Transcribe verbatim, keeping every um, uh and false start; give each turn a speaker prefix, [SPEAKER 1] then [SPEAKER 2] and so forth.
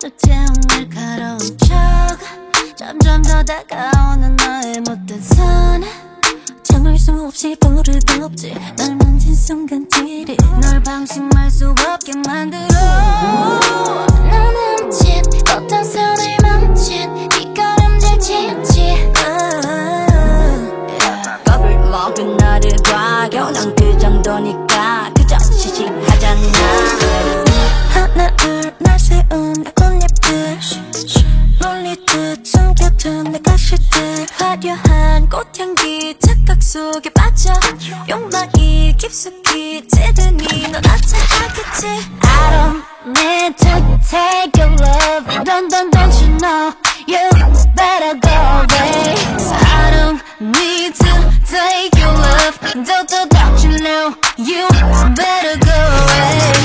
[SPEAKER 1] 어두운 날카로운 척 점점 더 다가오는 너의 못된 손 참을 수 없이 버릇없지 널 만진 순간들이 널 방심할 수 없게 만들어 난 훔친 어떤 손을 멈춘 이 걸음질 지었지 겁을 먹은 너를 과겨 난 그 정도니까 그저 시시하잖아 하나둘 날 세운 내 꽃잎들 놀리듯 숨겨둔 내 가시들 화려한 꽃향기 착각 속에 빠져 욕망이 깊숙이 찌드니 넌 아차하겠지 I don't need to take your love Don't, don't, don't you know You better go away I don't need to take your love Don't, don't, don't you know You better go away